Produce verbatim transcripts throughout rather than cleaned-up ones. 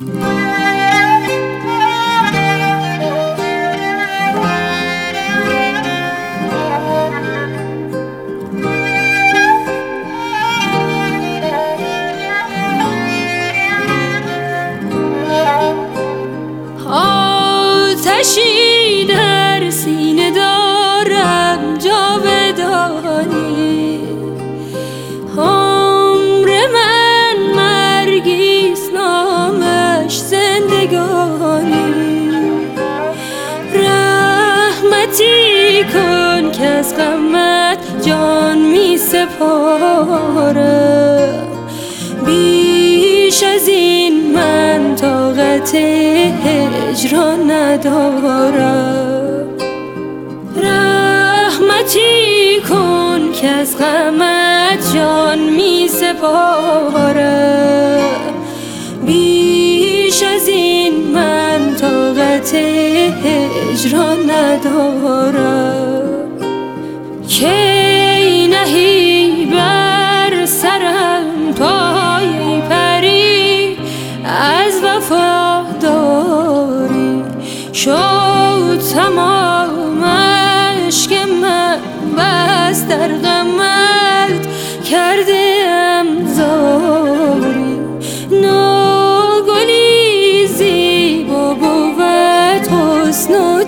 آتشی در سینه دارم جاودانی، عمر من مرگیست نامش زندگانی. رحمتی کن که از غمت جان می سپارم، بیش از این من طاقت هجران ندارم. رحمتی کن که از غمت جان می سپارم، بیش از این من طاقت هجران ندارم. کی نهی بر سرم پای پری از وفاداری، شد تمام اشک من بس در غمت کرده ام زاری. نوگلی زیبا بود حسن و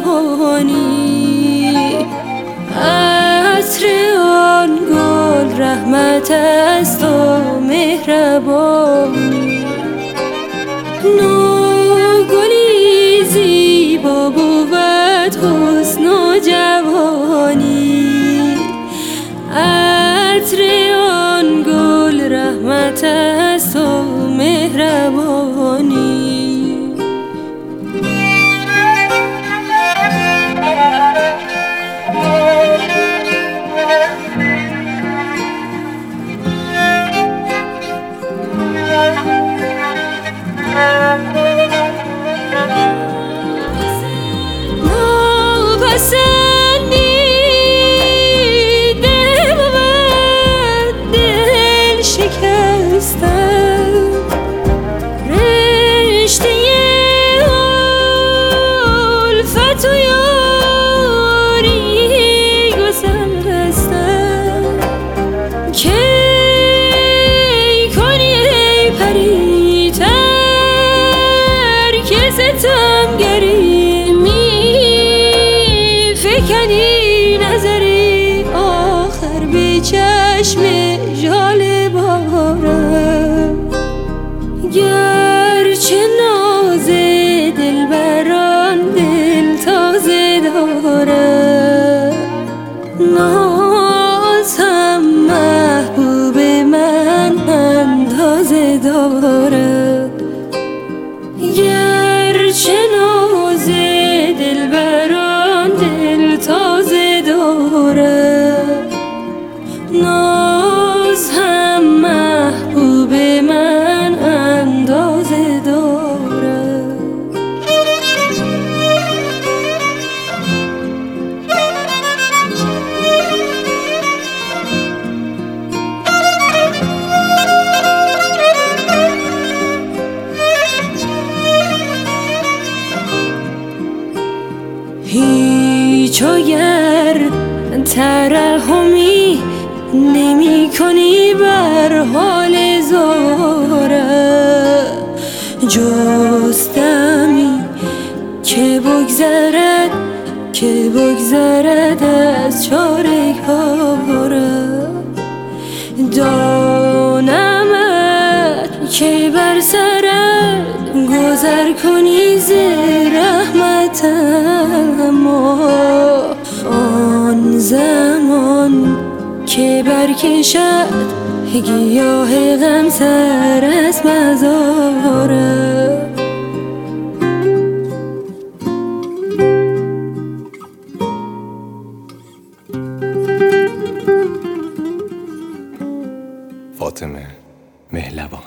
جوانی، عطر آن گل رحمت است و مهربانی. نوگلی زیبا بود حسن و جوانی، عطر آن گل رحمت است و مهربانی. ناپسندیده بود دل شکستن، رشته الفت و یاری گسستن. کی کنی ای پری ترک ستمگری، می فکنی نظری آخر به چشم ژاله بارم. گرچه ناز دلبران دل تازه دارم، ناز هم محبوب من اندازه دارم. گرچه ناز دلبران دل تازه دارم، ناز هم محبوب من اندازه دارم. هیچ اگر ترحمی نمی کنی بر حال زارم، جستمی که بگذرد که بگذرد از چارگارم. دانمت که بر سرم گذر کنی ز رحمتم، آن زمان که برکشد گیاه غم سر از مزارم. فاطمه مهلبان.